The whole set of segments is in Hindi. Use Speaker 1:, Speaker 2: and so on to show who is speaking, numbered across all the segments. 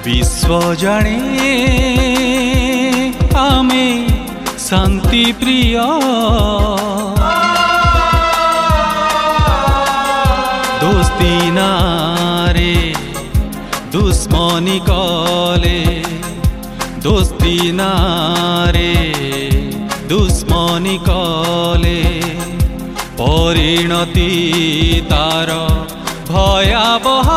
Speaker 1: विश्व जाने आमे शांति प्रिय दोस्ती नारे दुश्मनी कले दोस्ती नारे दुश्मनी कले परिणति तार भयावह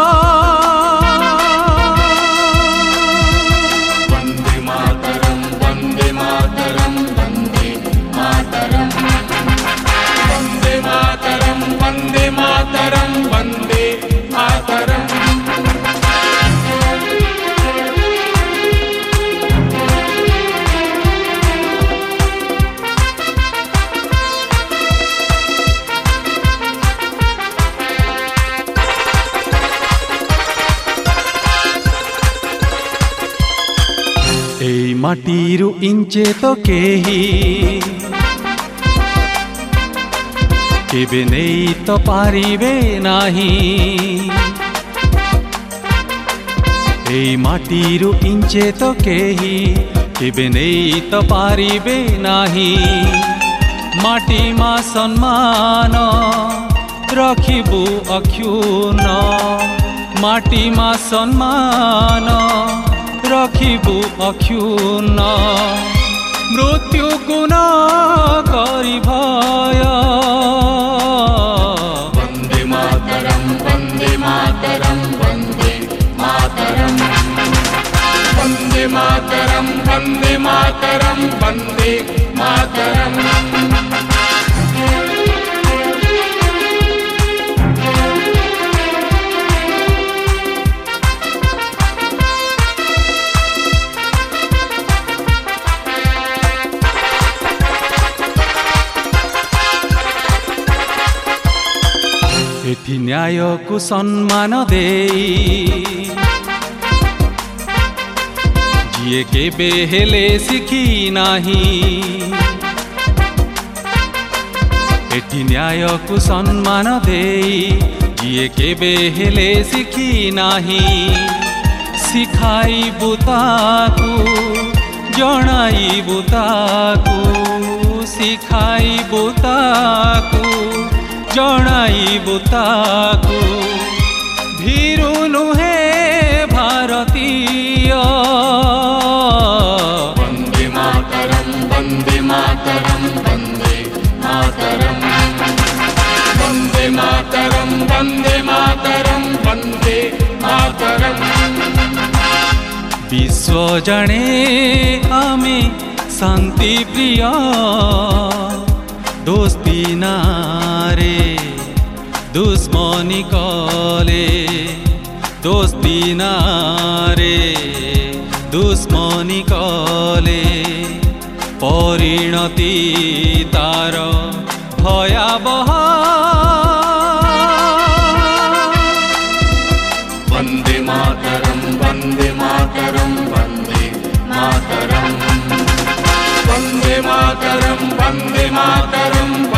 Speaker 1: এই মাটিরু ইঞ্চে তো কেহি কেবে নেই তো পারিবে নাহি এই মাটিরু ইঞ্চে তো কেহি কেবে নেই তো পারিবে নাহি মাটি মা সম্মান রখিবু অক্ষুণ্ণ মাটি মা সম্মান रखिबु अक्षुण्ण मृत्यु गुण करि भय
Speaker 2: वंदे मातरम वंदे मातरम वंदे मातरम वंदे मातरम वंदे मातरम वंदे मातरम
Speaker 1: एठी न्याय को सम्मान दे जिए केबे हेले सिखी नाही एठी न्याय को सम्मान दे जिए केबे हेले सिखी नाही सिखाई बुताकू जणाई बुताकू सिखाई बुताकू जणाई बुताकू भीरु नुहे भारतीय
Speaker 2: वंदे मातरम वंदे मातरम वंदे मातरम वंदे मातरम वंदे मातरम वंदे मातरम
Speaker 1: विश्व जाने आमे शांति प्रिय दोस्ती नारे दुश्मनी कले दोस्ती नारे दुश्मनी कले परिणति तार भयावह
Speaker 2: वंदे मातरम वंदे मातरम वंदे मातरम वंदे मातरम वंदे मातरम